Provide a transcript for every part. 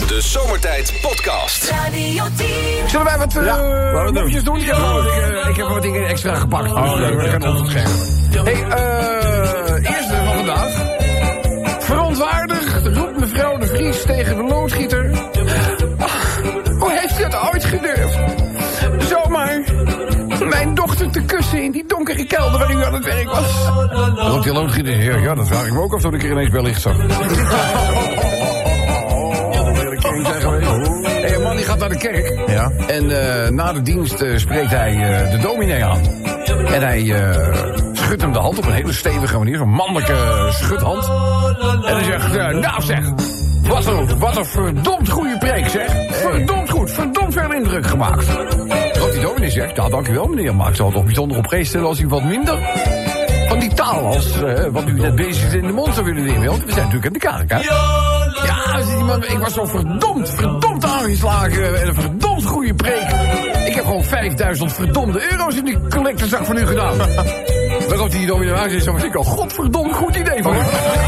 De Zomertijd Podcast. Radio 10. Zullen wij wat mopjes doen? Ik heb wat dingen extra gepakt. We gaan ons schermen. Hey, eerste van vandaag. Verontwaardigd roept mevrouw de Vries tegen de loodgieter. Hoe heeft u dat ooit gedurfd? Zomaar mijn dochter te kussen in die donkere kelder waar u aan het werk was. Roept die loodgieter. Ja, dat vraag ik me ook af toen ik er ineens bij licht zag. Hey, een man die gaat naar de kerk. Ja. En na de dienst spreekt hij de dominee aan. En hij schudt hem de hand op een hele stevige manier. Zo'n mannelijke schudhand. En hij zegt, nou zeg, wat een verdomd goede preek zeg. Verdomd goed, verdomd veel indruk gemaakt. Wat die dominee zegt, ja dankjewel meneer. Maar ik zou het toch bijzonder op prijs stellen als u wat minder van die taal als wat u net bezig in de mond zou willen nemen. Want we zijn natuurlijk in de kerk, hè? Ja, ik was zo verdomd aangeslagen en een verdomd goede preek. Ik heb gewoon 5000 verdomde euro's in die collectezak van u gedaan. Waarop die dominee is, zo was ik al godverdomd goed idee van u.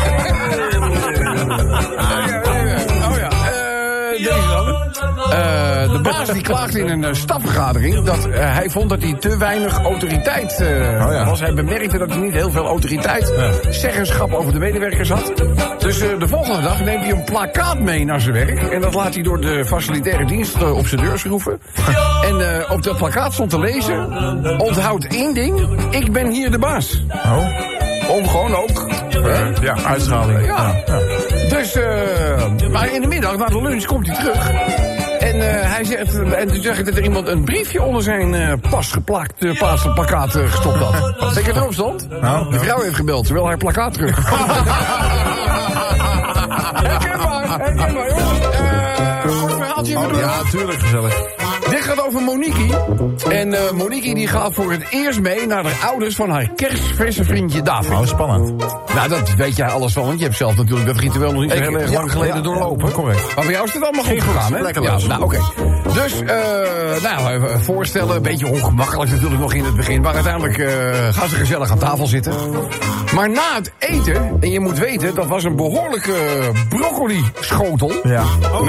Deze dan. De baas die klaagde in een stafvergadering dat hij vond dat hij te weinig autoriteit was. Hij bemerkte dat hij niet heel veel autoriteit, zeggenschap over de medewerkers had. Dus de volgende dag neemt hij een plakkaat mee naar zijn werk. En dat laat hij door de facilitaire dienst op zijn deur schroeven. En op dat plakkaat stond te lezen: onthoud één ding, ik ben hier de baas. Om gewoon ook uitschaling. Ja. Dus, maar in de middag, na de lunch, komt hij terug. En hij zegt, en toen zag ik dat er iemand een briefje onder zijn pas geplakt plakkaat gestopt had. Wat ik erop stond? De vrouw heeft gebeld, ze wil haar plakkaat terug. Herkenbaar, jongens. Kort verhaaltje even doen. Ja, tuurlijk, gezellig. Dit gaat over Monique. En Monique die gaat voor het eerst mee naar de ouders van haar kerstverse vriendje David. Oh, spannend. Nou, dat weet jij alles van, want je hebt zelf natuurlijk dat ritueel nog niet heel erg lang geleden doorlopen. Correct. Maar bij jou is het allemaal goed gegaan, hè? Lekker los. Ja, nou, oké. Dus, voorstellen, een beetje ongemakkelijk natuurlijk nog in het begin. Maar uiteindelijk gaan ze gezellig aan tafel zitten. Maar na het eten, en je moet weten, dat was een behoorlijke broccoli-schotel. Ja.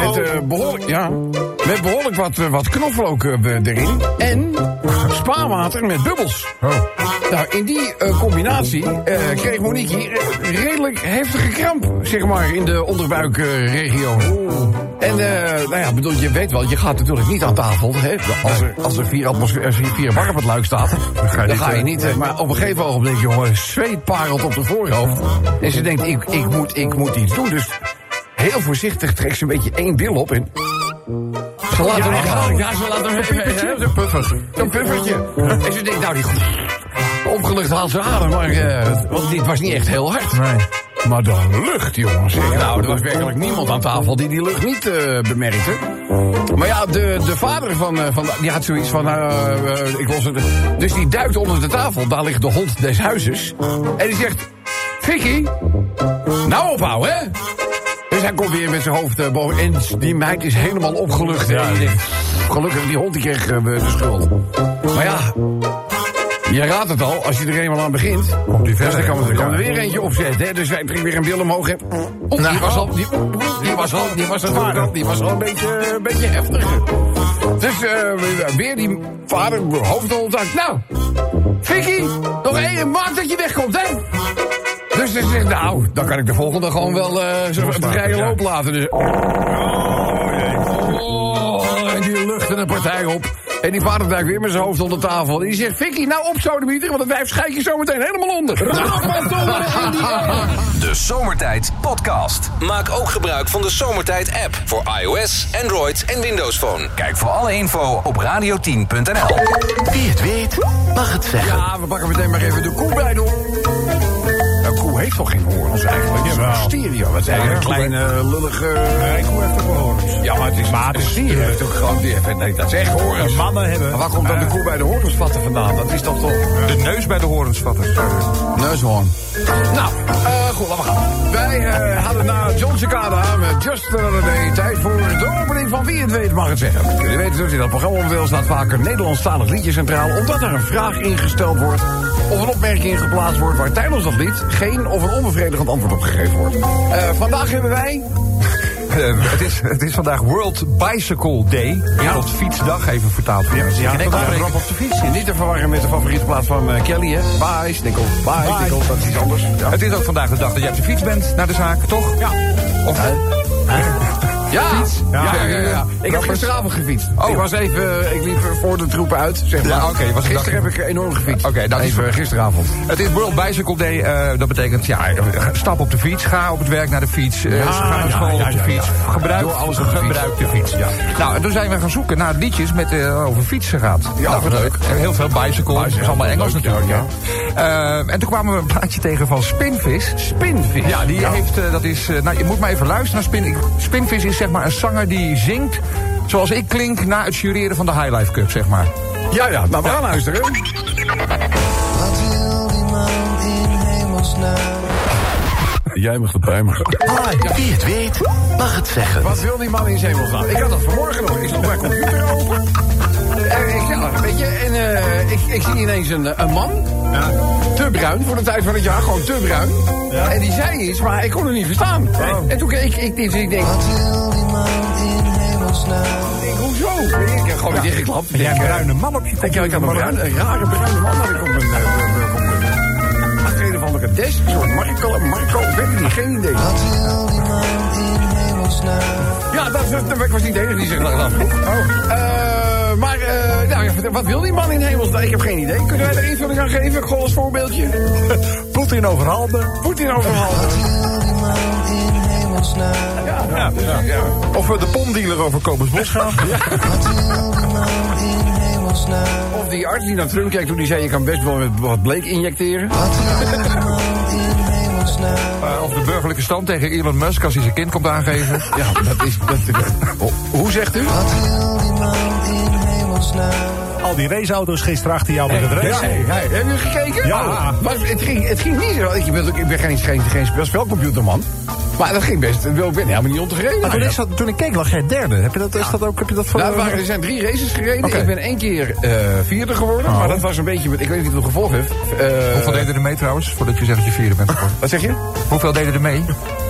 Met behoorlijk wat knoflook erin. En spaarwater met bubbels. Nou, in die combinatie kreeg Monique redelijk heftige kramp, zeg maar, in de onderbuikregio. En, bedoel, je weet wel, je gaat natuurlijk niet aan tafel, hè. Als er 4 bar op het luik staat, dan ga je niet. Maar op een gegeven ogenblik, jongen, zweet parelt op de voorhoofd. En ze denkt, ik moet iets doen. Dus heel voorzichtig trekt ze een beetje 1 bil op en ze laat hem gaan. Ja, ze laat hem even. Zo'n puffertje. En ze denkt, nou, die opgelucht haalt ze adem, maar want dit was niet echt heel hard. Nee. Maar de lucht, jongens. Nou, er was werkelijk niemand aan tafel die lucht niet bemerkte. Maar ja, de vader van die had zoiets van, ik los het. Dus die duikt onder de tafel, daar ligt de hond des huizes. En die zegt, Vicky, nou ophouden, hè? Dus hij komt weer met zijn hoofd boven. En die meid is helemaal opgelucht. Ja, gelukkig, die hond die kreeg de schuld. Maar ja, je raadt het al, als je er eenmaal aan begint, komt die verder, kan er weer eentje opzetten. Hè? Dus hij trekt weer een bil omhoog. Hè? Die was al een beetje heftiger. Dus weer die vader hoofdcontact. Nou, Vicky, nog één, maak dat je wegkomt, hè? Dus ze zegt, nou, dan kan ik de volgende gewoon wel de vrije loop laten. Dus, en die luchten een partij op. En die vader duikt weer met zijn hoofd onder tafel. En die zegt, Vicky, nou op sodemieter, want het wijf schijt je zo meteen helemaal onder. De Zomertijd Podcast. Maak ook gebruik van de Zomertijd app voor iOS, Android en Windows Phone. Kijk voor alle info op radio10.nl. Wie het weet, mag het zeggen. Ja, we pakken meteen maar even de koe bij door. Een koe heeft toch geen hoorns eigenlijk? Ja, maar stereo. Wat zijn een kleine lullige... Nee, koe heeft toch wel hoorns. Ja, maar het is stereo. Het is ook gewoon... Nee, dat is echt hoorns. Mannen hebben... Maar waar komt dan de koe bij de hoornsvatten vandaan? Dat is toch toch... De neus bij de hoornsvatten. Neushoorn. Nou, goed, laten we gaan. Wij hadden na John Cicada met Just Another Day tijd voor de opening van Wie het weet mag het zeggen. Jullie weten dus, in dat programma onderdeel staat vaker Nederlandstalig liedje centraal, omdat er een vraag ingesteld wordt of een opmerking geplaatst wordt waar tijdens dat lied geen of een onbevredigend antwoord op gegeven wordt. Vandaag hebben wij Het is vandaag World Bicycle Day. Wereldfietsdag, even vertaald voor jou. Rap op de fiets. Niet te verwarren met de favoriete plaat van Kelly, hè? Bicycle, dat is iets anders. Ja. Het is ook vandaag de dag dat jij op de fiets bent naar de zaak, toch? Ja. Of Ja. Fiets? Ja. Ik heb gisteravond gefietst. Ik liep voor de troepen uit, zeg maar. Ja, oké. Gisteren heb ik enorm gefietst. Oké, dat is gisteravond. Het is World Bicycle Day. Dat betekent, stap op de fiets. Ga op het werk naar de fiets. Ga naar school op de fiets. Gebruik de fiets. Ja. Nou, en toen zijn we gaan zoeken naar liedjes met over fietsen gaat. Ja, wat leuk. Heel veel bicycle. Dat is allemaal Engels natuurlijk. Ja. En toen kwamen we een plaatje tegen van Spinvis. Spinvis? Ja, die heeft, dat is, je moet maar even luisteren naar Spinvis is zeg maar een zanger die zingt zoals ik klink na het jureren van de High Life Cup, zeg maar. Ja, nou we gaan luisteren. Wat wil die man in hemelsnaam? Jij mag de pruimen. Wie het weet, mag het zeggen. Wat wil die man in zijn hemelsnaam? Ik had dat vanmorgen nog. Ik stond mijn computer open. Ik zie ineens een man. Ja. Te bruin voor de tijd van het jaar. Gewoon te bruin. Ja. En die zei iets, maar ik kon het niet verstaan. Oh. En toen keek ik denk... Wat wil die man in hemelsnaam? Hoezo? Ik heb gewoon dichtgeklapt. Jij een bruine man op je kop. Ik had een rare bruine man. Had ik op mijn van de desk. Een soort Marco, ik weet het niet, geen idee. Wat wil die man in hemelsnaam? Ja, ik was niet de enige die zich dat afvroeg. Wat wil die man in hemelsnaam? Ik heb geen idee. Kunnen wij er invulling aan geven? Gewoon als voorbeeldje. Poetin overhaalde. Wat wil die man in hemelsnaam? Ja. Of de pomdealer over Kobus Bos gaan. Wat wil die man in hemelsnaam? Of die arts die naar Trump kijkt toen die zei... je kan best wel met wat bleek injecteren. Wat wil die man in hemelsnaam? Of de burgerlijke stand tegen Elon Musk als hij zijn kind komt aangeven. Ja, hoe zegt u? Wat wil die man in hemelsnaam? Al die raceauto's gisteren achter jou bij het race. Heb je gekeken? Ja. Maar het ging niet zo. Ik ben geen spelcomputerman. Maar dat ging best. Ik ben helemaal niet ontevreden. Toen ik keek lag jij derde. Heb je dat voor... Er zijn 3 races gereden. Okay. Ik ben 1 keer 4e geworden. Oh. Maar dat was een beetje... Ik weet niet of het gevolg heeft. Hoeveel deden er mee trouwens? Voordat je zegt dat je 4e bent geworden. Wat zeg je? Hoeveel deden er mee?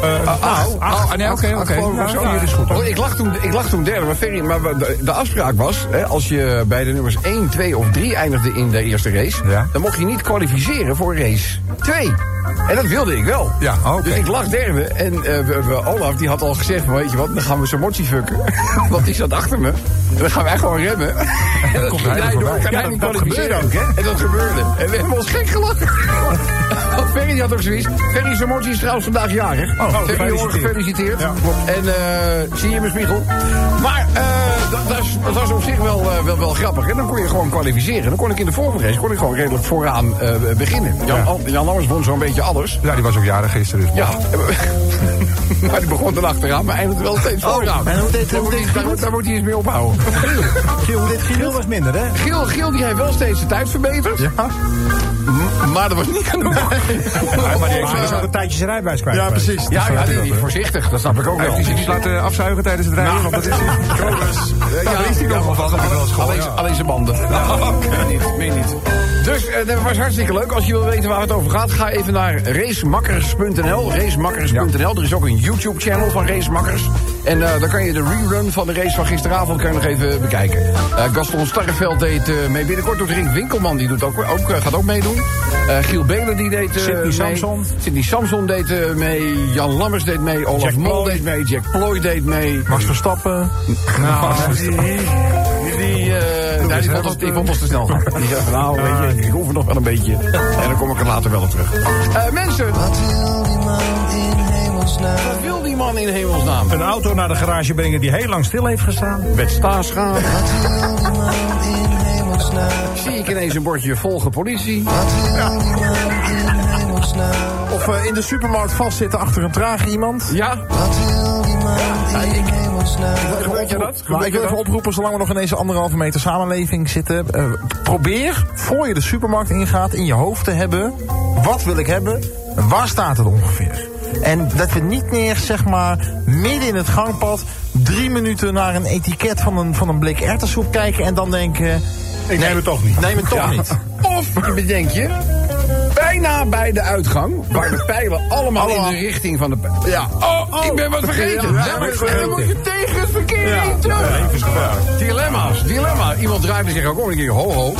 Oké. Is goed. Ik lag toen derde. Maar de afspraak was... als je bij de nummers 1, 2 of 3 eindigde in de eerste race... dan mocht je niet kwalificeren voor race 2. En dat wilde ik wel. Ja, okay. Dus ik lag derde. En Olaf die had al gezegd... weet je wat, dan gaan we zijn motsie fucken. Want die zat achter me. En dan gaan wij gewoon remmen. En dat komt hij voorbij. Dat gebeurde ook, hè? En dat gebeurde. En we hebben ons gek gelachen. Want Ferry die had ook zoiets. Ferry zijn motsie is trouwens vandaag jarig. Ferry, gefeliciteerd. Ja, en zie je in mijn spiegel. Maar dat was op zich wel grappig. En dan kon je gewoon kwalificeren. Dan kon ik in de volgende race gewoon redelijk vooraan beginnen. Jan Lammers won zo'n beetje alles. Ja, die was ook jarig gisteren. Dus. Ja. Maar die begon dan achteraan, maar eindigde wel steeds vooraan. En daar moet hij eens mee ophouden. Giel was minder, hè? Giel die heeft wel steeds de tijd verbeterd. Ja. Maar dat was niet genoeg. Maar die is al een tijdje zijn rijbewijs kwijt. Ja, precies. Ja, die voorzichtig. Dat snap ik ook wel. Heeft hij zich niet laten afzuigen tijdens het rijden? Want dat is daar is hij nog wel van. Alleen zijn banden. Meen niet. Dus dat was hartstikke leuk. Als je wil weten waar het over gaat, ga even naar racemakkers.nl. Racemakkers.nl. Er is ook een YouTube-channel van Racemakkers. En daar kan je de rerun van de race van gisteravond nog even bekijken. Gaston Starreveld deed mee. Binnenkort doet Rick Winkelman, die doet gaat ook meedoen. Giel Belen die deed Sidney Samson deed mee. Jan Lammers deed mee. Olaf Mol deed mee. Jack Ploy deed mee. Max Verstappen. Die vond ons te snel gaan. Die zei van, weet je, ik hoef er nog wel een beetje. En dan kom ik er later wel op terug. Mensen. Wat wil die man in hemelsnaam? Wat wil die man in hemelsnaam? Een auto naar de garage brengen die heel lang stil heeft gestaan. Met staarschaam. Wat wil die man in hemelsnaam? Zie ik ineens een bordje volgen politie. Wat wil die man in hemelsnaam? Of in de supermarkt vastzitten achter een trage iemand. Ja. Wat wil die man in hemelsnaam? Weet je dat? Ik wil even oproepen, zolang we nog in deze 1,5 meter samenleving zitten. Probeer, voor je de supermarkt ingaat, in je hoofd te hebben. Wat wil ik hebben? Waar staat het ongeveer? En dat we niet meer, zeg maar, midden in het gangpad 3 minuten naar een etiket van een blik erwtensoep kijken en dan denken... Ik neem het toch niet. Neem het toch niet. Of bedenk je... bijna bij de uitgang, waar de pijlen allemaal in de richting van de pijlen. Ja. Oh, ik ben wat vergeten. Ja, Dan moet je tegen het verkeer in terug. Dilemma. Iemand draaide zich ook om en ik denk, ho.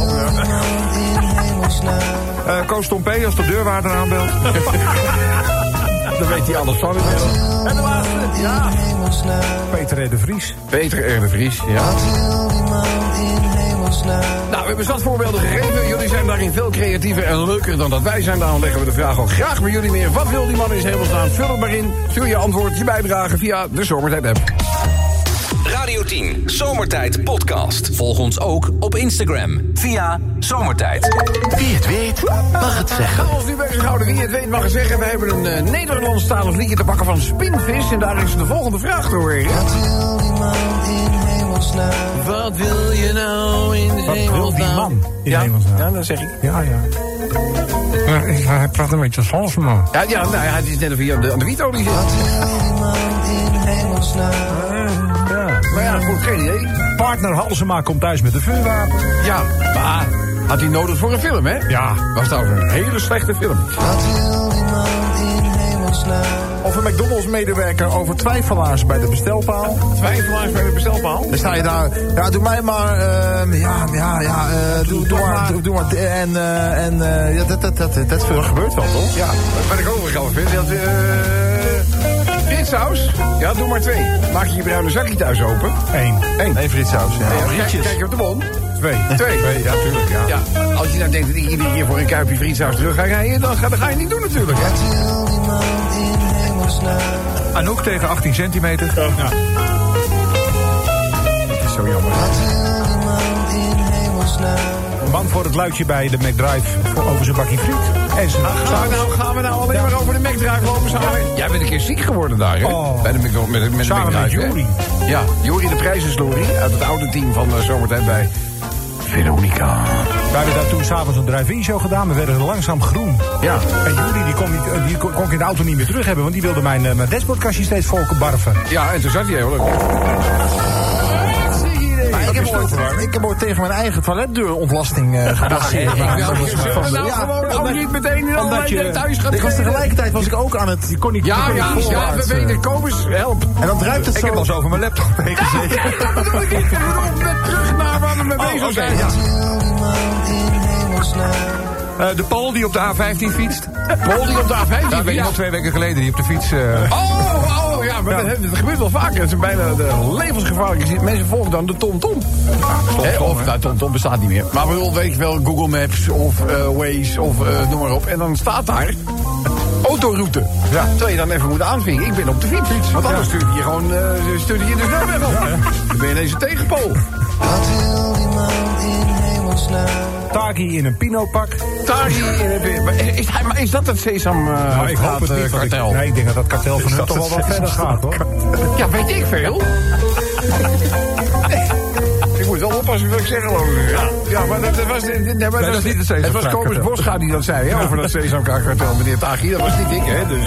Koos Tom P. als de deurwaarder aanbelt. Dan weet hij alles van. En de laatste, ja. Peter R. de Vries. Peter R. de Vries, ja. Nou, we hebben zat voorbeelden gegeven. Jullie zijn daarin veel creatiever en leuker dan dat wij zijn. Daarom leggen we de vraag ook graag bij jullie neer. Wat wil die man in zijn hemelsnaam? Vul het maar in. Stuur je antwoord, je bijdrage via de Zomertijd app. Radio 10 Zomertijd Podcast. Volg ons ook op Instagram via Zomertijd. Wie het weet, mag het zeggen. Gaan we ons nu bezighouden. Wie het weet mag het zeggen. We hebben een Nederlandstalig liedje te pakken van Spinvis. En daar is de volgende vraag te horen. Wat wil je nou in de hemelsnaam? Die man in hemelsnaam. Ja, dat zeg ik. Ja. Hij praat een beetje zoals man. Ja, het is net of hij aan de wietolie zit. Maar ja, goed, geen idee. Partner Halsema komt thuis met een vuurwapen. Ja, maar had hij nodig voor een film, hè? Ja. Was het over een hele slechte film. Of een McDonald's-medewerker over twijfelaars bij de bestelpaal. Twijfelaars bij de bestelpaal? Dan sta je daar, ja, doe mij maar, doe maar, dat gebeurt wel, toch? Ja, wat ik overigens vind, dat frietsaus, ja, doe maar 2. Maak je bruine zakje thuis open. 1 frietsaus, ja. Kijk je op de bon. 2, ja, tuurlijk, ja. Als je nou denkt dat ik iedere keer voor een kuipje frietsaus terug ga rijden, dan ga je niet doen natuurlijk, hè. Anouk tegen 18 centimeter. Ja. Dat is zo jammer. Een man voor het luidje bij de McDrive over zijn bakkie friet. En zijn gaan we nou alleen maar over de McDrive lopen samen? Jij bent een keer ziek geworden daar, hè? Oh. Bij de McDrive. Samen met Juri. Ja, Juri de Prijzenslorie uit het oude team van Zomertijd bij Veronica. We hebben daar toen s'avonds een drive-in show gedaan. We werden langzaam groen. Ja. En Juri die kon ik in de auto niet meer terug hebben. Want die wilde mijn dashboardkastje steeds vol barven. Ja, en toen zat hij heel leuk. Ik heb ooit tegen mijn eigen toiletdeurontlasting gebaseerd. Gewoon niet meteen in allerlei details gaan. Tegelijkertijd was ik ook aan het... Ja, we weten, kom eens, help. En dan druipt het zo... Ik heb al zo over mijn laptop heen gezeten. Dat wil ik niet terug naar waar we mee bezig zijn. De Paul die op de A15 fietst. Paul die op de A15 Ja, weet je nog 2 weken geleden die op de fiets... Ja, maar dat gebeurt wel vaker. Het is bijna de levensgevaarlijke. Mensen volgen dan de TomTom. Of TomTom bestaat niet meer. Maar bedoel, weet je wel, Google Maps of Waze of noem maar op. En dan staat daar autoroute. Ja. Terwijl je dan even moet aanvinken. Ik ben op de fiets. Want anders stuurde je gewoon de snelweg op. Dan ben je deze tegenpool. Taki in een Pino-pak. Taki in een... Maar is dat het Sesam Ik hoop het niet. kartel? Nee, ik denk dat dat kartel van hun toch wel wat verder gaat, hoor. Ja, weet ik veel. Ik moet wel oppassen wat ik zeg, geloof ik. Ja, maar dat was... dat is niet het Sesam. Het was Kobus Bosga die dat zei, hè, over dat Sesamkartel, meneer Taki. Dat was niet ik, hè, dus...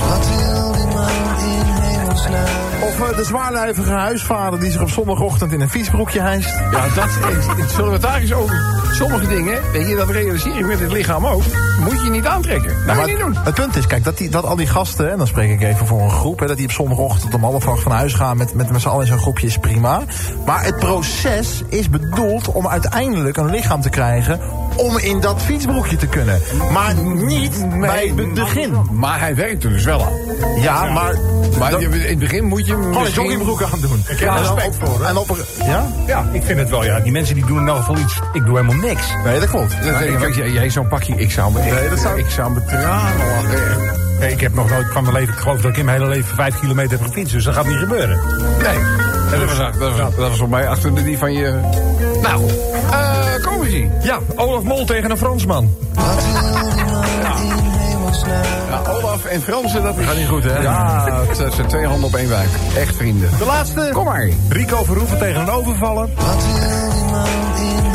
Of de zwaarlijvige huisvader die zich op zondagochtend in een fietsbroekje hijst. Ja, zullen we het daar eens over... Sommige dingen, weet je, dat realiseer ik met het lichaam ook, moet je niet aantrekken. Dat moet je niet doen. Het punt is, kijk, dat al die gasten, en dan spreek ik even voor een groep, hè, dat die op zondagochtend om 7:30 van huis gaan met z'n allen in zo'n groepje is prima. Maar het proces is bedoeld om uiteindelijk een lichaam te krijgen om in dat fietsbroekje te kunnen. Maar niet bij het begin. Maar hij werkt er dus wel aan. Ja, maar in het begin moet je gewoon een joggingbroek aan doen. Ik heb er respect voor, hè? Ja, ik vind het wel, ja. Die mensen die doen in elk geval iets. Ik doe helemaal niks. Nee, dat klopt. Jij zo'n pakje, ik zou me tranen lachen. Nee, ik heb nog nooit van mijn leven, ik geloof dat ik in mijn hele leven 5 kilometer heb gefietst. Dus dat gaat niet gebeuren. Nee. Dat was op mij achter die van je... Nou, kom eens hier. Ja, Olaf Mol tegen een Fransman. Ja, Olaf en Fransen, dat gaat niet goed, hè? Ja, dat zijn 2 handen op 1 buik. Echt vrienden. De laatste. Kom maar. Rico Verhoeven tegen een overvaller.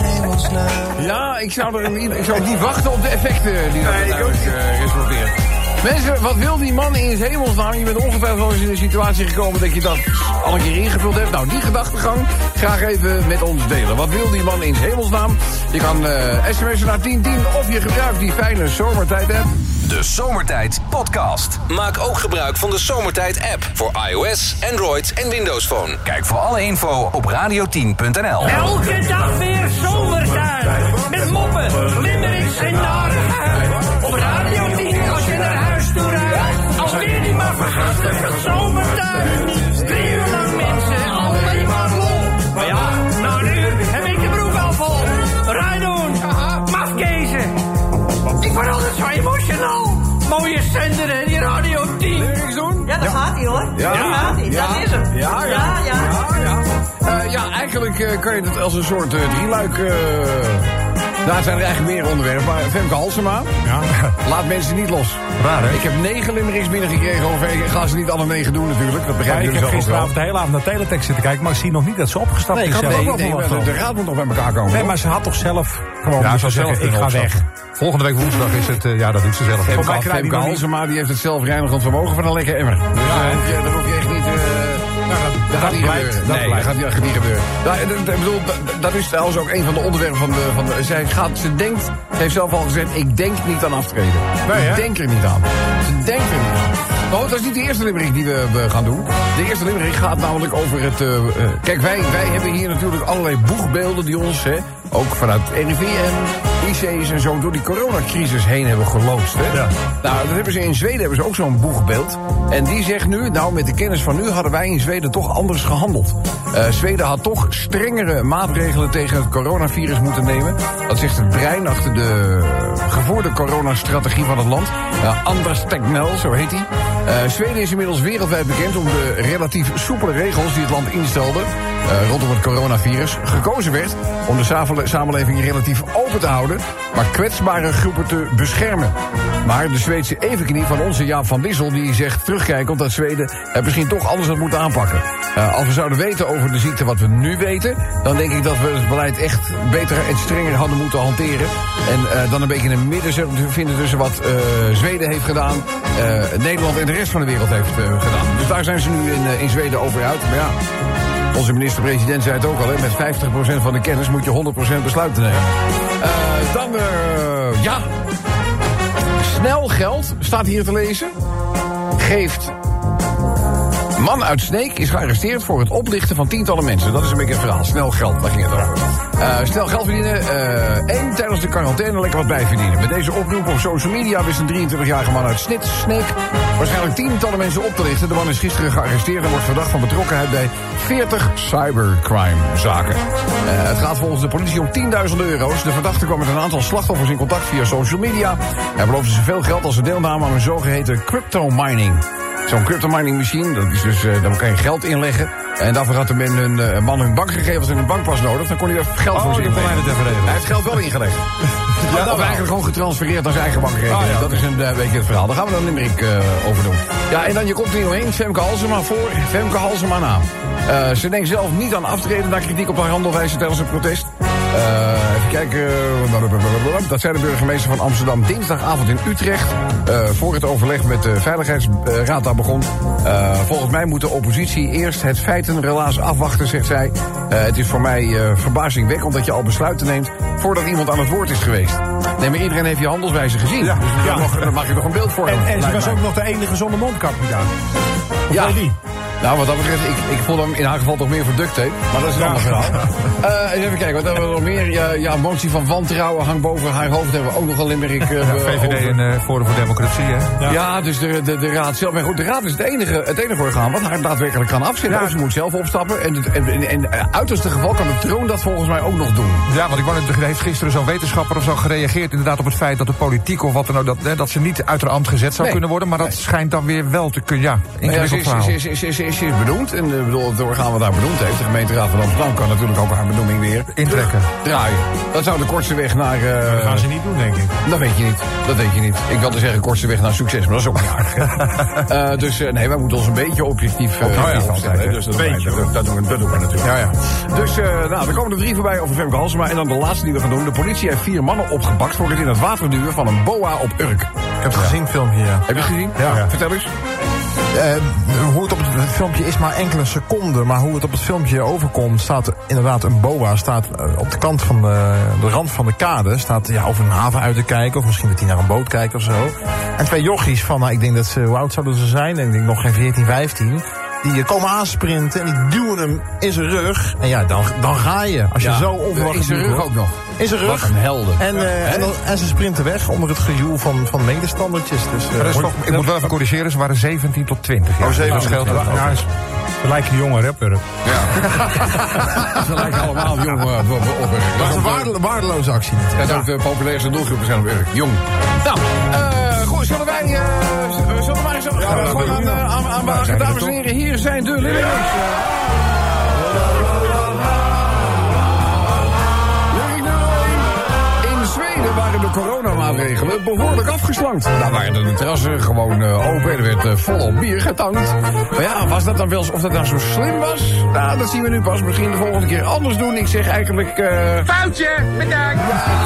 Ja, ik zou niet wachten op de effecten die dat uiteindelijk resulteert. Mensen, wat wil die man in zijn hemelsnaam? Je bent ongetwijfeld wel eens in een situatie gekomen dat je dat al een keer ingevuld hebt. Nou, die gedachtegang graag even met ons delen. Wat wil die man in zijn hemelsnaam? Je kan sms'en naar 1010 of je gebruikt die fijne Zomertijd-app. De Zomertijd Podcast. Maak ook gebruik van de Zomertijd app voor iOS, Android en Windows Phone. Kijk voor alle info op radio10.nl. Elke dag weer Zomertijd. Met moppen, limmerings en narigheid. Op Radio 10 als je naar huis toe rijdt. Alweer die maar vergastige Zomertijd. 3 uur lang mensen, alleen maar lol. Maar ja, na een uur heb ik de broek al vol. Rijdoen, mafkezen. Ik word altijd zo emotional. Mooie zender, hè, die Radio 10. Ja, daar gaat hij, hoor. Ja, daar gaat hij. Dat is hem. Ja, eigenlijk kan je het als een soort drieluik... Nou, het zijn er eigenlijk meer onderwerpen, maar Femke Halsema, laat mensen niet los. Raar, hè? Ik heb 9 limericks binnengekregen over. Ik ga ze niet alle 9 doen natuurlijk, dat begrijp je. Ik heb gisteravond de hele avond naar teletext zitten kijken, maar ik zie nog niet dat ze opgestapt is. De raad moet nog bij elkaar komen. Nee, maar ze had toch zelf gewoon zeggen, ik ga weg. Volgende week woensdag is het, dat doet ze zelf. Femke Halsema, die heeft het zelfreinigend vermogen van een lekker emmer. Dus daar hoef je echt niet... Dat gaat niet gebeuren. Nee, dat gaat niet gebeuren. Dat is trouwens ook een van de onderwerpen van de ze denkt, ze heeft zelf al gezegd, ik denk niet aan aftreden. Ik denk er niet aan. Ze denkt er niet aan. Maar dat is niet de eerste limerick die we gaan doen. De eerste limerick gaat namelijk over het... Kijk, wij hebben hier natuurlijk allerlei boegbeelden die ons, ook vanuit RIVM, IC's en zo, door die coronacrisis heen hebben geloodst. Hè? Ja. Nou, dat hebben ze in Zweden hebben ze ook zo'n boegbeeld. En die zegt nu, nou, met de kennis van nu hadden wij in Zweden toch anders gehandeld. Zweden had toch strengere maatregelen tegen het coronavirus moeten nemen. Dat zegt het brein achter de gevoerde coronastrategie van het land. Anders Tegnell, zo heet hij. Zweden is inmiddels wereldwijd bekend om de relatief soepele regels die het land instelde rondom het coronavirus. Gekozen werd om de samenleving relatief open te houden, maar kwetsbare groepen te beschermen. Maar de Zweedse evenknie van onze Jaap van Dissel die zegt terugkijkend dat Zweden het misschien toch anders had moeten aanpakken. Als we zouden weten over de ziekte wat we nu weten, dan denk ik dat we het beleid echt beter en strenger hadden moeten hanteren. En dan een beetje een midden vinden tussen wat Zweden heeft gedaan, Nederland en de rest van de wereld heeft gedaan. Dus daar zijn ze nu in Zweden over uit. Maar ja, onze minister-president zei het ook al, hè, met 50% van de kennis moet je 100% besluiten nemen. Snel geld, staat hier te lezen, geeft... Man uit Sneek is gearresteerd voor het oplichten van tientallen mensen. Dat is een beetje het verhaal. Snel geld, daar ging het over. Snel geld verdienen en tijdens de quarantaine lekker wat bijverdienen. Met deze oproep op social media wist een 23-jarige man uit Sneek waarschijnlijk tientallen mensen op te lichten. De man is gisteren gearresteerd en wordt verdacht van betrokkenheid bij 40 cybercrime-zaken. Het gaat volgens de politie om 10.000 euro's. De verdachte kwam met een aantal slachtoffers in contact via social media. Hij beloofde ze veel geld als ze deelnamen aan een zogeheten crypto-mining. Zo'n crypto-mining machine, dat is dus, daar kan je geld inleggen. En daarvoor had de man hun bankgegevens en hun bankpas nodig. Dan kon hij daar geld voor zien. Hij heeft geld wel ingelegd. Of eigenlijk gewoon getransfereerd naar zijn eigen bankrekening. Dat is een beetje het verhaal. Daar gaan we dan een limerick over doen. Ja, en dan je komt er nog heen. Femke Halsema voor, Femke Halsema na. Ze denkt zelf niet aan aftreden na kritiek op haar handelwijze tijdens het protest. Even kijken. Dat zei de burgemeester van Amsterdam dinsdagavond in Utrecht. Voor het overleg met de Veiligheidsraad daar begon. Volgens mij moet de oppositie eerst het feitenrelaas afwachten, zegt zij. Het is voor mij verbazingwekkend dat je al besluiten neemt voordat iemand aan het woord is geweest. Nee, maar iedereen heeft je handelswijze gezien. Ja. Dus daar mag je toch een beeld voor hebben. En ze was ook nog de enige zonder mondkapje daar. Ja. Nou, wat dat betreft, ik voel hem in haar geval toch meer voor duct tape. Maar dat is een ander verhaal. Even kijken, wat hebben we nog meer? Ja, een motie van wantrouwen hangt boven haar hoofd. Hebben we ook nog een limerick VVD en Forum voor Democratie, hè? Ja, dus de raad zelf. Maar goed, de raad is het enige orgaan wat haar daadwerkelijk kan afzetten. Of ze moet zelf opstappen. En uiterste geval kan de troon dat volgens mij ook nog doen. Ja, want ik wou net, heeft gisteren zo'n wetenschapper of zo gereageerd inderdaad op het feit dat de politiek of wat dan ook, dat ze niet uit haar ambt gezet zou kunnen worden. Maar dat schijnt dan weer wel te kunnen, Ze is benoemd. En het orgaan wat haar benoemd heeft, de gemeenteraad van Amsterdam, kan natuurlijk ook haar benoeming weer intrekken. Draaien. Dat zou de kortste weg naar... dat gaan ze niet doen, denk ik. Dat weet je niet. Ik wilde zeggen kortste weg naar succes, maar dat is ook niet aardig. Dus nee, wij moeten ons een beetje objectief opstellen. Dus dat doen we natuurlijk. Ja. Dus er komen er 3 voorbij over Femke Halsema. En dan de laatste die we gaan doen. De politie heeft 4 mannen opgepakt voor het in het water duwen van een boa op Urk. Ik heb het gezien, het filmpje, ja. Heb je het gezien? Ja. Vertel eens. Hoe het op het filmpje is maar enkele seconden, maar hoe het op het filmpje overkomt, staat inderdaad een boa op de kant van de rand van de kade, staat over een haven uit te kijken, of misschien dat hij naar een boot kijkt of zo. En 2 jochies van, ik denk dat ze, hoe oud zouden ze zijn? Ik denk nog geen 14, 15. Die komen aansprinten en die duwen hem in zijn rug. En ja, dan ga je. Als je zo onverwacht... In zijn rug ook nog. In zijn rug. Wat een helden. En ze sprinten weg onder het gejoel van medestandertjes. Dus, ik moet wel even corrigeren, ze waren 17 tot 20 jaar. Oh, 17 dat scheelt. Ja, ze lijken jonge rapper. Ja. Ze lijken allemaal jong op Urk. dat is een waardeloze actie. Dat is ook de populairste doelgroepen zijn op Urk. Jong. Nou, goed, zullen wij gewoon aan wagen. Dames en heren, hier zijn de lyrics. In Zweden waren de coronamaatregelen behoorlijk afgeslankt. Daar waren de terrassen gewoon open. Er werd volop bier getankt. Maar ja, was dat dan wel of dat dan zo slim was? Nou, dat zien we nu pas. Misschien de volgende keer anders doen. Ik zeg eigenlijk... Foutje, bedankt.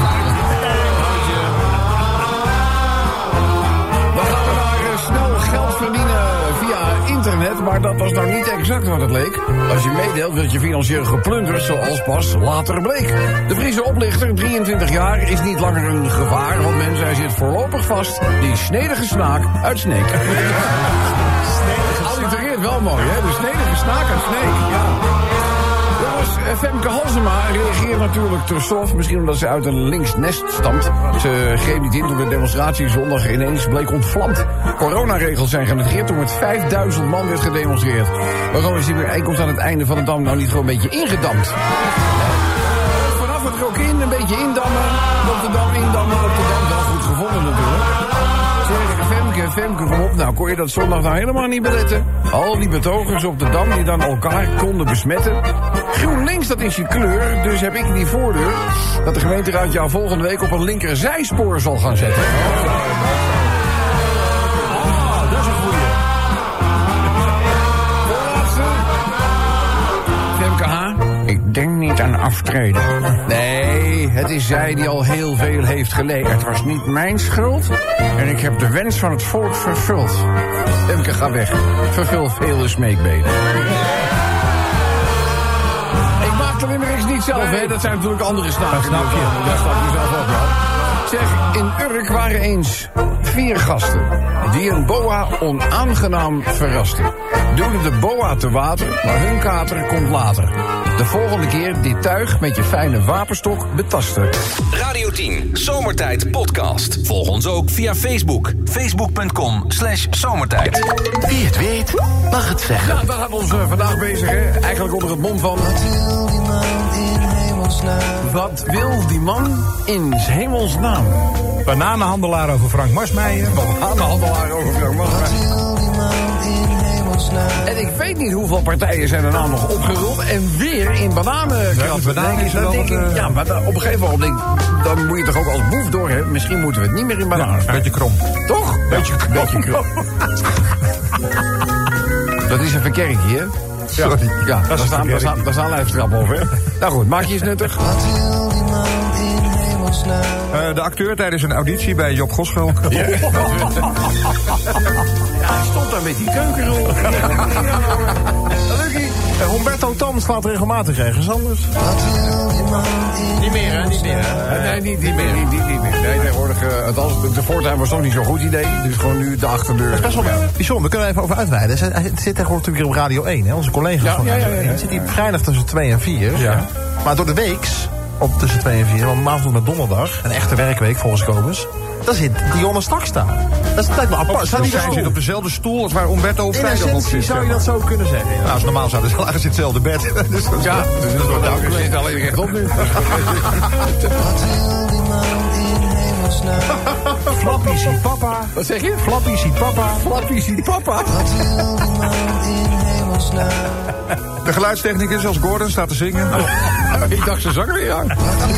Snel geld verdienen via internet, maar dat was nou niet exact wat het leek. Als je meedeelt, werd je financieel geplunderd, zoals pas later bleek. De Friese oplichter, 23 jaar, is niet langer een gevaar, want hij zit voorlopig vast. Die snedige snaak uit Sneek. Allitereert wel mooi, hè? De snedige snaak uit Sneek, ja. Femke Halsema reageert natuurlijk tersof. Misschien omdat ze uit een links nest stamt. Ze greep niet in toen de demonstratie zondag ineens bleek ontvlamd. Coronaregels zijn genegeerd toen met 5000 man werd gedemonstreerd. Waarom is die bijeenkomst aan het einde van de Dam nou niet gewoon een beetje ingedampt? Vanaf het rokin een beetje indammen. Op de Dam indammen, op de Dam. Wel goed gevonden natuurlijk. Femke, kom op. Nou, kon je dat zondag nou helemaal niet beletten? Al die betogers op de Dam die dan elkaar konden besmetten. GroenLinks, dat is je kleur, dus heb ik die voordeur dat de gemeenteraad jou volgende week op een linkerzijspoor zal gaan zetten. Dat is een goeie. Voorlaatste. Femke H. Ik denk niet aan aftreden. Nee, het is zij die al heel veel heeft geleden. Het was niet mijn schuld en ik heb de wens van het volk vervuld. Femke, ga weg. Vervul vele smeekbeden. Ik maak de limericks niet zelf, hè? Dat zijn natuurlijk andere snaken. Dat snap je. Dat snap je zelf ook wel. Zeg, in Urk waren eens 4 gasten die een boa onaangenaam verrasten. Duwden de boa te water, maar hun kater komt later. De volgende keer dit tuig met je fijne wapenstok betasten. Radio 10, Zomertijd podcast. Volg ons ook via Facebook. Facebook.com/zomertijd. Wie het weet, mag het zeggen. Nou, daar gaat ons vandaag bezig, hè? Eigenlijk onder het mom van... Wat wil die man in hemelsnaam? Bananenhandelaar over Frank Marsmeijer. Bananenhandelaar over Frank Marsmeijer. En ik weet niet hoeveel partijen zijn er nou nog opgerold. En weer in bananenkranten. Ja, maar op een gegeven moment dan moet je toch ook als boef doorhebben. Misschien moeten we het niet meer in bananen. Ja, beetje krom. Toch? Beetje krom. Dat is even kerkje, hè? Sorry. Ja, daar staan lijfstrappen over, hè? Nou goed, maak je eens nuttig. De acteur tijdens een auditie bij Job Goschel. Ja, hij stond daar met die keukenrol. Lucky. Humberto Tan slaat regelmatig ergens anders. Niet meer, hè? Niet meer. Nee, niet meer. Nee, tegenwoordig, de voortuin was toch niet zo'n goed idee. Dus gewoon nu de achterdeur. Dat is best wel bijzonder. We kunnen er even over uitweiden. Hij zit tegenwoordig natuurlijk weer op Radio 1, hè? Onze collega's van Radio 1. Zit hij vrijdag tussen 2 en 4. Ja. Maar door de weeks... op tussen 2 en 4, want maandag met donderdag, een echte werkweek volgens Kobus, daar zit Dionne Staks staan. Dat is wel apart. Zij zit op dezelfde stoel als waar Umberto vrijdag op zit. Zou je dat zo kunnen zeggen? Ja. Nou, als normaal zouden ze lagen in hetzelfde bed. Dus dat ja, dus dat wordt ook zit alleen rechtop nu. Flappy ziet papa. Wat zeg je? Flappy ziet papa. Flappy ziet papa. De geluidstechnicus als Gordon staat te zingen. Ik dacht ze zang weer aan.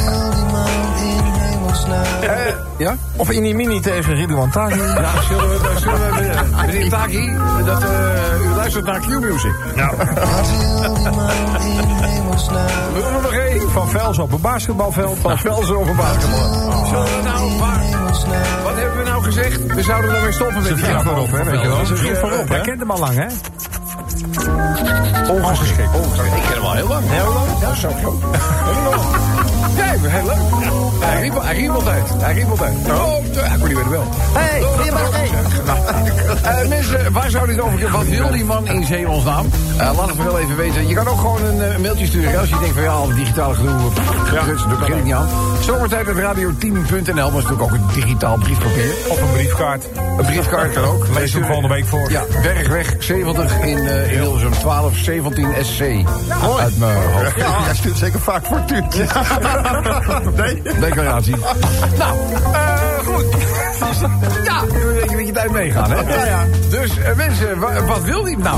Ja? Of Inimini tegen Ridouan Taghi. Ja, zullen we meneer Taghi, u luistert naar Q-Music. Nou. We doen er nog één van Velsen op een basketbalveld. Van Velsen op een basketbal. Zullen we nou... Wat hebben we nou gezegd? We zouden ermee stoppen met die grap voorop, hè? Weet je wel? Ze ging voorop, hè? Hij kent hem al lang, hè? Ongeschikt. Ik ken hem al heel lang. Heel lang? Ja, zo groot. Heel lang. Ja, heel leuk. Ja. Hij riep altijd. Hij kon niet meer wel. Mensen, waar zou dit over gaan? Wat wil die man in zemelsnaam? Laat het me wel even weten. Je kan ook gewoon een mailtje sturen. Als je denkt van ja, al digitale gedoe. Daar begin ik niet aan. Zomertijd@radio10.nl. Maar is natuurlijk ook een digitaal briefpapier. Of een briefkaart. Een briefkaart kan ook. Lees hem volgende week voor. Ja, Bergweg 70 in Hilversum 1217 SC. Mooi. Uit mijn hoofd. Ja, jij stuurt zeker vaak factuurtjes. Nee. Declaratie. Nou, goed. Ja, een beetje tijd meegaan, hè? Ja. Dus mensen, wat wil die nou?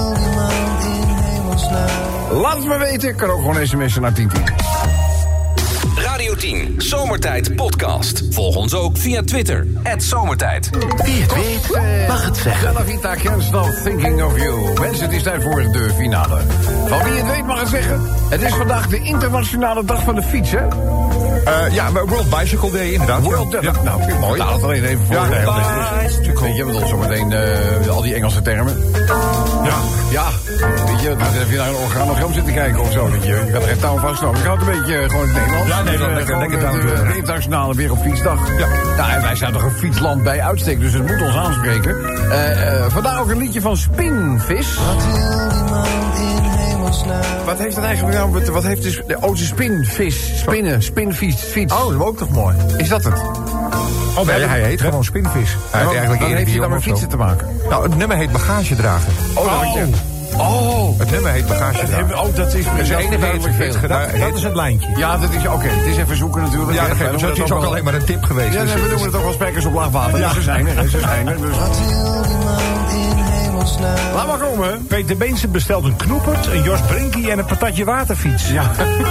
Laat het me weten. Kan ook gewoon sms'en naar 1010. Radio 10, Zomertijd Podcast. Volg ons ook via Twitter, @Zomertijd. Wie het weet, mag het zeggen. Bella Vita, Can't Stop Thinking of You. Mensen, het is tijd voor de finale. Van wie het weet mag het zeggen. Het is vandaag de internationale dag van de fiets, hè? Ja, World Bicycle Day, inderdaad. World Day. Nou, mooi. Nou, dat alleen even voor. Ja, weet je, want zo meteen al die Engelse termen. Ja, weet je, dan heb je naar een organogram zitten kijken of zo. Weet je kan er geen touw vasthouden. Je gaat een beetje gewoon het Nederlands. Ja, Nederland, lekker de internationale Wereldfietsdag. Ja. Nou, en wij zijn toch een fietsland bij uitstek, dus het moet ons aanspreken. Vandaar ook een liedje van Spinvis. Wat heeft het eigenlijk nou? Wat heeft dus de spinvis? Spinfiets. Oh, dat is ook toch mooi. Is dat het? Oh, nee, hij heet gewoon Spinvis. Wat heeft hij dan met fietsen te maken? Nou, het nummer heet bagagedrager. Het nummer heet bagagedrager. Oh, dat is de ene weet Dat is het lijntje. Ja, dat is oké. Het is even zoeken natuurlijk. Ja, dat is ook alleen maar een tip geweest. Ja, we doen het ook wel spijkers op laag water. Ja, ze zijn er. Dus... Laat maar komen. Peter Beense bestelt een knoepert, een Jos Brinkie en een patatje waterfiets. Ja.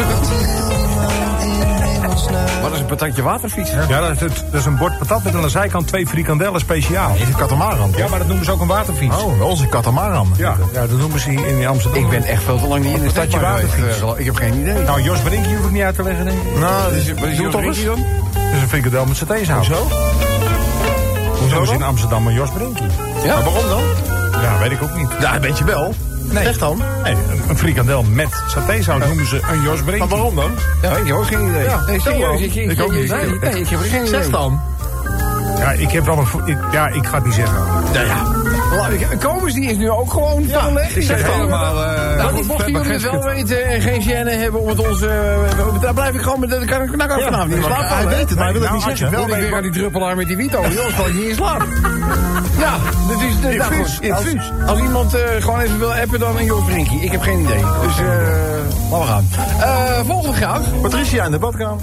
Wat is een patatje waterfiets? Ja, dat is een bord patat met aan de zijkant 2 frikandellen speciaal. Is een katamaran. Ja, maar dat noemen ze ook een waterfiets. Oh, onze katamaran. Ja, dat noemen ze hier in Amsterdam. Ik ben echt veel te lang niet in de stadje waterfiets. Ik heb geen idee. Nou, Jos Brinkie hoef ik niet uit te leggen, denk ik. Nou, wat is Jos Brinkie dan? Dat is een frikandel met satésaus. Hoezo is in Amsterdam een Jos Brinkie? Ja, maar waarom dan? Ja, weet ik ook niet. Ja, weet je wel. Nee. Zeg dan. Nee, een frikandel met satésaus noemen ze een Jos Brinkie. Maar waarom dan? Ja, ik heb ook geen idee. Ja, nee, serieus. Ik ook niet. Nee, ik heb er geen idee. Zeg dan. Ja, ik heb wel een... ik ga het niet zeggen. Komens, die is nu ook gewoon van de leg. Ik zeg allemaal... mocht jullie het wel weten en geen gêne hebben om het ons... daar blijf ik gewoon met... Daar kan ik vanavond niet in slaap vallen. Hij weet het, maar hij wil het niet zeggen. Wel weer aan die druppelaar met die wietolie. Anders val ik niet in slaap. Ja, dat is... Als iemand gewoon even wil appen, dan een Jos Brinkie. Ik heb geen idee. Dus laten we gaan. Volgende graag. Patricia in de badkamer.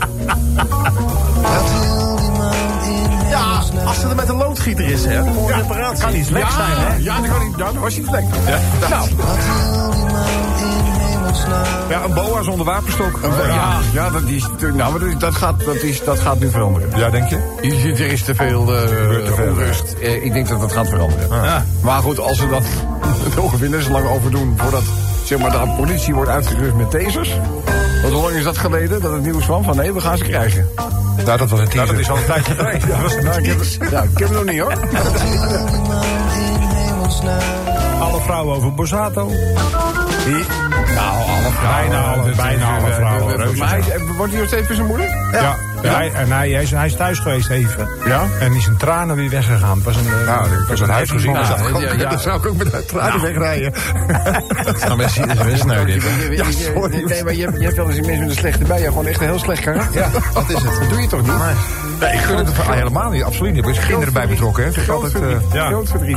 Ja, als ze er met een loodgieter is, hè. Voor reparatie. Kan iets lek zijn, hè. Ja, dat was iets lek. Nou. Ja, een boa zonder wapenstok. Ja, dat is natuurlijk... Nou, maar dat gaat nu veranderen. Ja, denk je? Er is te veel onrust. Ik denk dat gaat veranderen. Ja. Maar goed, als ze dat ongeveer net zo lang over doen voordat zeg maar, de politie wordt uitgerust met tasers. Want hoe lang is dat geleden dat het nieuws kwam van nee, we gaan ze krijgen? Nou, dat was een teaser. Dat is al een tijdje geweest. Ik heb het nog niet hoor. Alle vrouwen over Borsato. Nou, alle vrouwen. Bijna alle vrouwen. Maar wordt hij nog steeds bij zijn moeder? Ja. Hij is thuis geweest even. Ja? En die zijn tranen weer weggegaan. Het was een huis gezien. Dat zou ik ook met tranen wegrijden. Nou, mensen zien het sneu dit. Nee, maar je hebt wel eens mensen met een slechte bij. Gewoon echt een heel slecht karakter. Ja, wat is het? Dat doe je toch niet? Nee, ik gun het helemaal niet. Absoluut niet. Er zijn kinderen bij betrokken. Hè. Groot verdriet.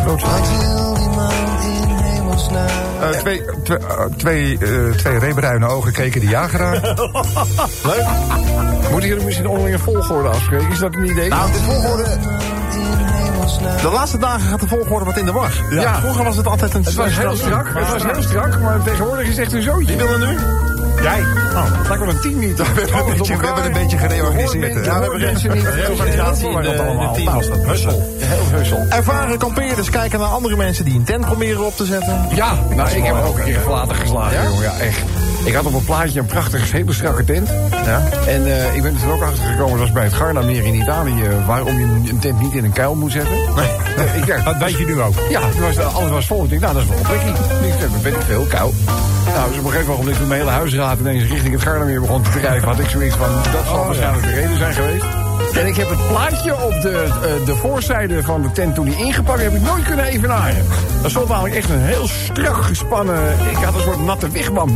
Twee reebruine ogen keken de jager aan. Leuk. Moeten jullie misschien onderling een volgorde afspreken? Is dat een idee? Nou, de volgorde... De laatste dagen gaat de volgorde wat in de war. Ja. Vroeger was het altijd een... Het was heel strak, maar tegenwoordig is het echt een zootje. Wie wil er nu? Jij? Oh, het lijkt wel een team niet. We hebben een beetje gereorganiseerd. Ja, we hebben mensen niet. Reorganisatie in het team was dat. Heel hussel. Ervaren kampeerders kijken naar andere mensen die een tent proberen op te zetten. Ja, nou, ik heb ook een keer verlaten geslagen, jongen. Ja, echt. Ik had op een plaatje een prachtige, hele strakke tent. Ja. En ik ben er ook achter gekomen, zoals bij het Gardameer in Italië, waarom je een tent niet in een kuil moet zetten. Nee. Dat weet je nu ook. Ja, alles was vol. Ik denk, nou, dat is wel een plekje. Ik zeg, weet ik veel, kou. Nou, dus op een gegeven moment, toen mijn hele huisraad ineens richting het Gardameer begon te drijven, had ik zoiets van, dat zal waarschijnlijk de reden zijn geweest. En ik heb het plaatje op de voorzijde van de tent toen die ingepakt heb ik nooit kunnen evenaren. Dat stond namelijk echt een heel strak gespannen. Ik had een soort natte wigwam.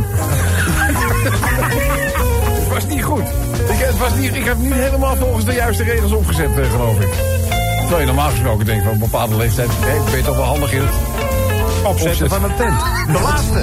Het was niet goed. Ik heb niet helemaal volgens de juiste regels opgezet, geloof ik. Terwijl je normaal gesproken denkt van een bepaalde leeftijd, ben je toch wel handig in het opzetten van een tent. De laatste.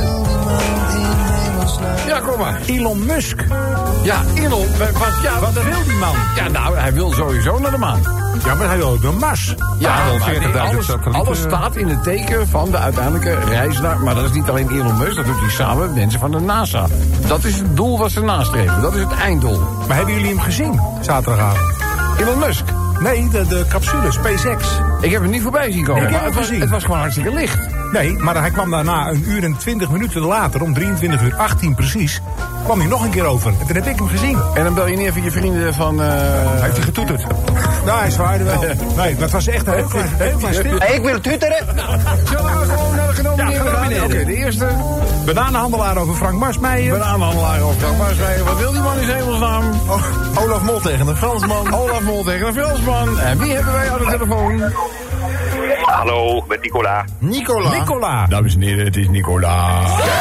Ja, kom maar. Elon Musk. Ja, Elon. Wat wil die man? Ja, nou, hij wil sowieso naar de maan. Ja, maar hij wil ook naar Mars. Ja, alles staat in het teken van de uiteindelijke reis naar... Maar dat is niet alleen Elon Musk, dat doet hij samen met mensen van de NASA. Dat is het doel wat ze nastreven. Dat is het einddoel. Maar hebben jullie hem gezien, zaterdagavond? Elon Musk? Nee, de capsule, SpaceX. Ik heb hem niet voorbij zien komen. Ik heb hem gezien. Het was gewoon hartstikke licht. Nee, maar hij kwam daarna 1 uur en 20 minuten later, om 23:18 precies, kwam hij nog een keer over. En toen heb ik hem gezien. En dan bel je niet even je vrienden van... Heeft hij getoeterd? Nou, hij zwaaide wel. Nee, maar het was echt een heel klein stil. Ik wil tuteren. Zullen we gewoon naar de genomineerden gaan? Oké, de eerste. Bananenhandelaar over Frank Marsmeijer. Bananenhandelaar over Frank Marsmeijer. Wat wil die man in zijn hemelsnaam? Olaf Mol tegen een Fransman. Olaf Mol tegen een Fransman. En wie hebben wij aan de telefoon? Hallo, met Nicola. Nicola. Dames en heren, het is Nicola.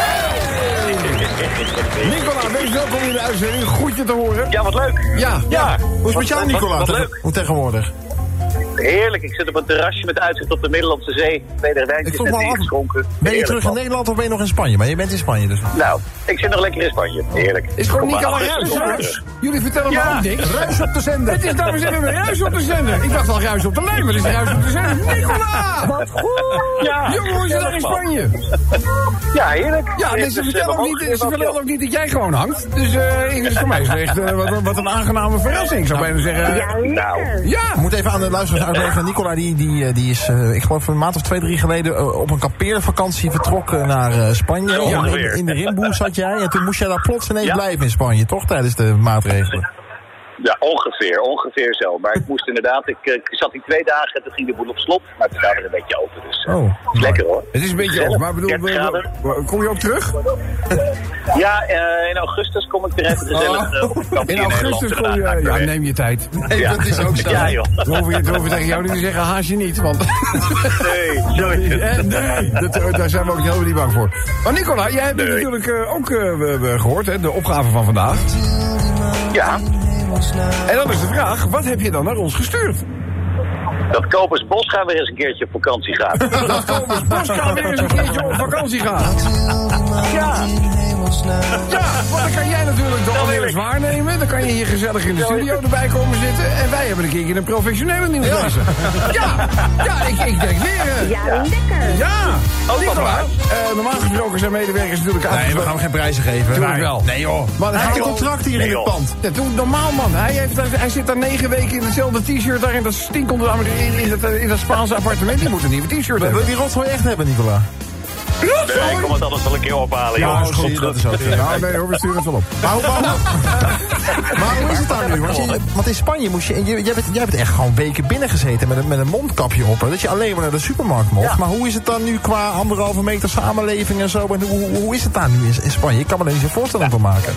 Nicola, wees welkom in de uitzending. Goed je te horen. Ja, wat leuk. Ja. Hoe is met jou, Nicola? Wat leuk. Hoe tegenwoordig? Heerlijk, ik zit op een terrasje met uitzicht op de Middellandse Zee. Tweede wijntjes net ingeschonken. Ben je terug in Nederland of ben je nog in Spanje? Maar je bent in Spanje dus. Nou, ik zit nog lekker in Spanje. Heerlijk. Is gewoon Nicola Ruijs? Jullie vertellen me ook niks. Ruijs op de zender. Het is, dames en heren, Ruijs op de zender. Ik dacht al Ruijs op de lijn, maar het is Ruijs op de zender. Nicola! Wat goed! Ja, jongen, hoe is het daar in Spanje? Ja, heerlijk. Ja, ze vertellen ook niet dat jij gewoon hangt. Dus voor mij is het echt wat een aangename verrassing. Ik zou bijna zeggen... Ja. Ik moet even aan de luisteraars uitleggen. Nicola die is, ik geloof een maand of 2-3 geleden op een kampeervakantie vertrokken naar Spanje. In de Rimboe zat jij en toen moest jij daar plots ineens blijven in Spanje, toch? Tijdens de maatregelen. Ja, ongeveer zo. Maar ik moest inderdaad, ik zat in 2 dagen en toen ging de boel op slot. Maar het staat er een beetje open, dus is lekker hoor. Het is een beetje open, maar bedoel, kom je ook terug? Ja, in augustus kom ik weer even gezellig op het kamp in augustus kom je, ja, neem je tijd. Nee, dat is ook zo. Ja, joh. Dan hoef je tegen jou niet te zeggen, haast je niet, want... Nee, zo is het. Nee, daar zijn we ook helemaal niet bang voor. Maar Nicola, jij hebt natuurlijk ook gehoord, hè, de opgave van vandaag. Ja. En dan is de vraag, wat heb je dan naar ons gestuurd? Dat Kopers Bosga weer eens een keertje op vakantie gaat. Dat Kopers Bosga weer eens een keertje op vakantie gaat. Ja. Ja, want dan kan jij natuurlijk de allereerst waarnemen. Dan kan je hier gezellig in de studio erbij komen zitten. En wij hebben een keertje een professionele nieuwslezer. Ja, ik denk weer. Ja, lekker. Ja. Nicola, normaal gesproken zijn medewerkers natuurlijk... Nee, we gaan hem geen prijzen geven. Natuurlijk wel. Nee joh. Maar hij heeft een contract hier in het pand. Ja, doe normaal man. Hij zit daar 9 weken in hetzelfde t-shirt daar in dat stinkende in dat Spaanse appartement. Die moet een nieuwe t-shirt hebben. Wil je die rotzooi echt hebben, Nicola? Nee, ik kom het alles wel een keer ophalen. Ja, dat is ook. Ja, nee hoor, we sturen het wel op. Maar hoe is het daar nu? Want in Spanje moest jij bent echt gewoon weken binnen gezeten met een mondkapje op. Hè, dat je alleen maar naar de supermarkt mocht. Ja. Maar hoe is het dan nu qua 1,5 meter samenleving en zo? En hoe is het daar nu in Spanje? Ik kan me er niet zo'n voorstelling van maken.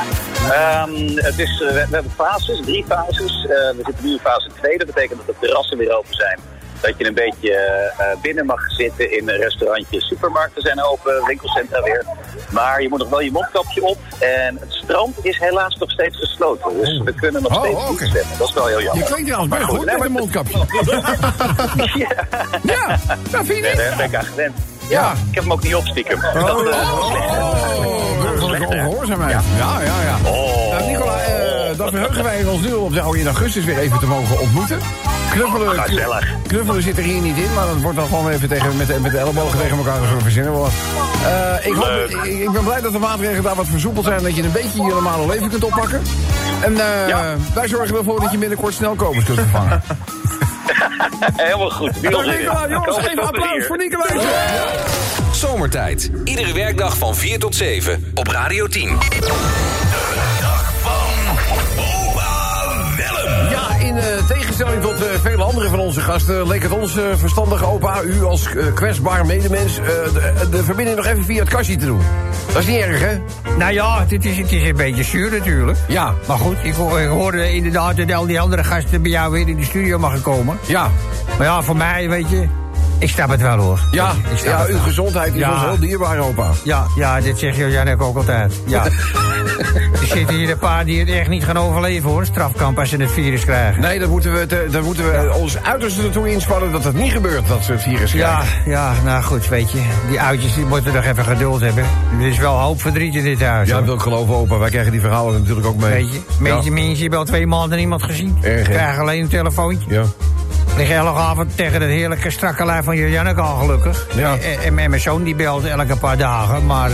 We hebben fases, 3 fases. We zitten nu in fase 2. Dat betekent dat de terrassen weer open zijn. Dat je een beetje binnen mag zitten in restaurantjes, supermarkten zijn open, winkelcentra weer. Maar je moet nog wel je mondkapje op. En het strand is helaas nog steeds gesloten. Dus we kunnen nog steeds niet zwemmen. Dat is wel heel jammer. Je klinkt trouwens best goed met een mondkapje. Ja, dat vind ik. Daar ben ik aan gewend. Ja, ik heb hem ook niet op stiekem. Burgerlijke ongehoorzaamheid. Ja. Nicola, dan verheugen wij ons nu op jou in augustus weer even te mogen ontmoeten. Knuffelen zit er hier niet in, maar dat wordt dan gewoon even met de ellebogen tegen elkaar verzinnen. Ik ben blij dat de maatregelen daar wat versoepeld zijn, dat je een beetje je normale leven kunt oppakken. En wij zorgen ervoor dat je binnenkort snel komers kunt vervangen. Helemaal goed. Nicolai, jongens, even applaus voor Nicolai. Zomertijd. Iedere werkdag van 4 tot 7 op Radio 10. Ja, in tegenstelling tot vele andere van onze gasten leek het ons verstandige opa, u als kwetsbaar medemens, de verbinding nog even via het kastje te doen. Dat is niet erg, hè? Nou ja, het is een beetje zuur natuurlijk. Ja. Maar goed, ik hoorde inderdaad dat al die andere gasten bij jou weer in de studio mag komen. Ja. Maar ja, voor mij, weet je, ik snap het wel hoor. Ja, uw gezondheid is ons heel dierbaar, opa. Ja, dit zeg Janek ook altijd. Ja. Er zitten hier een paar die het echt niet gaan overleven hoor, strafkamp als ze het virus krijgen. Nee, dan moeten we ons uiterste ertoe inspannen dat het niet gebeurt dat ze het virus krijgen. Ja, nou goed, weet je. Die oudjes die moeten nog even geduld hebben. Er is wel hoop verdriet in dit huis. Ja, dat wil ik geloven, opa. Wij krijgen die verhalen natuurlijk ook mee. Weet je, mensen hebben al 2 maanden niemand gezien. Krijgen alleen een telefoontje. Ja. Lig elke avond tegen het heerlijke strakke lijf van Janneke al gelukkig. Ja. En mijn zoon die belt elke paar dagen, maar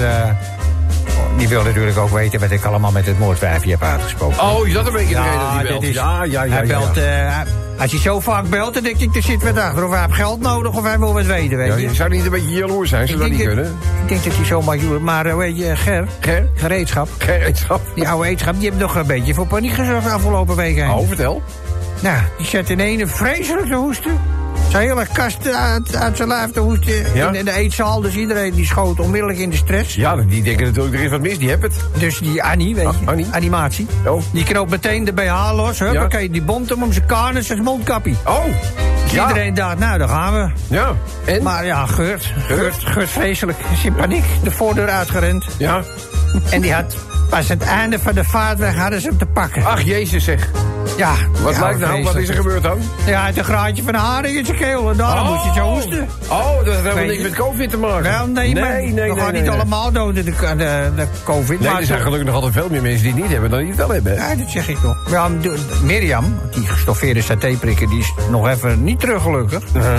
die wil natuurlijk ook weten wat ik allemaal met het moordwijfje heb uitgesproken. Oh, is dat een beetje de reden dat hij belt? Ja. Hij belt, als hij zo vaak belt, dan denk ik, er zit wat achter. Of hij heeft geld nodig, of hij wil wat weten, weet je. Je zou niet een beetje jaloers zijn, zou dat niet kunnen? Ik denk dat hij zomaar jaloers... Maar weet je, gereedschap. Die oude eetschap, die heeft nog een beetje voor paniek gezorgd de afgelopen week. Oh, vertel. Nou, die zat in ene vreselijk te hoesten. Zijn hele kast uit zijn lijf te hoesten in de eetzaal. Dus iedereen die schoot onmiddellijk in de stress. Ja, die denken natuurlijk, er is wat mis, die hebben het. Dus die Annie, weet je, Annie. animatie. Oh. Die knoopt meteen de BH los. Huppakee, die bond hem om zijn kaan en zijn mondkappie. Oh, dus iedereen dacht, nou, daar gaan we. Ja, en? Maar ja, Geurt vreselijk. Is in paniek de voordeur uitgerend. Ja. En die had, pas aan het einde van de vaartweg hadden ze hem te pakken. Ach, jezus zeg. Ja. Wat lijkt nou? Wat is er gebeurd dan? Ja, het een graadje van de haring in zijn keel. En daarom moest je zo hoesten. Oh, dat heeft helemaal niks met COVID te maken. Wel, nee. We gaan niet allemaal dood in de COVID. Nee, er zijn gelukkig nog altijd veel meer mensen die het niet hebben dan die het wel hebben. Ja, dat zeg ik nog. Ja, Mirjam, die gestoffeerde satéprikker, die is nog even niet terug gelukkig.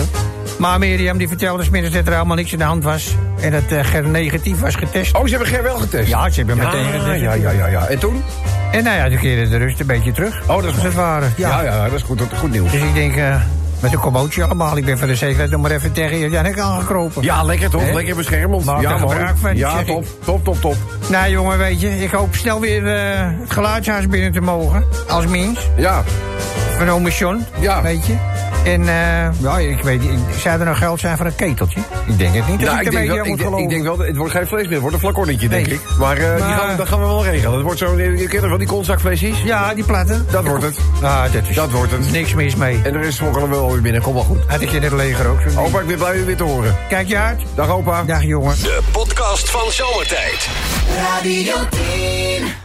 Maar Mirjam die vertelde 's middags dat er helemaal niks in de hand was. En dat Ger negatief was getest. Oh, ze hebben Ger wel getest? Ja, ze hebben meteen getest. Ja. En toen? En nou ja, toen keerde de rust een beetje terug. Oh, dat is goed. Ja, dat is goed nieuws. Dus ik denk, met een commotie allemaal. Ik ben voor de zekerheid nog maar even tegen Janek aangekropen. Ja, lekker toch? Lekker beschermend. Maak er gebruik van. Ja, top. Nou jongen, weet je, ik hoop snel weer het geluidshuis binnen te mogen. Als mens. Ja. Van ome John, weet je. En ik weet niet, zou er nog geld zijn voor een keteltje? Ik denk het niet. Nou, ik denk wel, het wordt geen vlees meer, het wordt een flaconnetje, denk ik. Maar dat gaan we wel regelen. Het wordt zo'n, je kent er van die kontzakvleesjes? Ja, die platten. Dat wordt het. Dat wordt het. Niks mis mee. En de rest smokkelen we wel weer binnen, kom wel goed. Had ik in het leger ook. Opa, ik ben blij u weer te horen. Kijk je uit. Dag opa. Dag jongen. De podcast van Zomertijd. Radio 10.